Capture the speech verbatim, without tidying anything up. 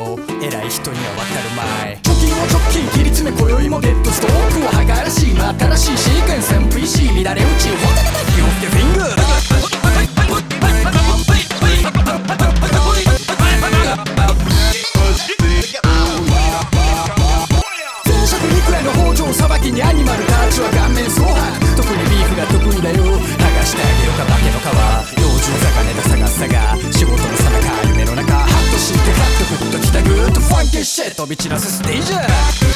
よ偉い人にはわかるまい。貯金を直近切り詰め今宵もゲットストックを剥がらし新しいシークエンス エムピーシー 乱れ打ちホテルだ気をつけフィング前職陸への包丁さばきにアニマルたちは顔面蒼白。特にビーフが得意だよ剥がしてあげようか化けの皮。幼獣坂ネタ探すさが仕事のさなか夢の中ハッとしてハッとグッときたグッとファンキーシェット飛び散らすステージ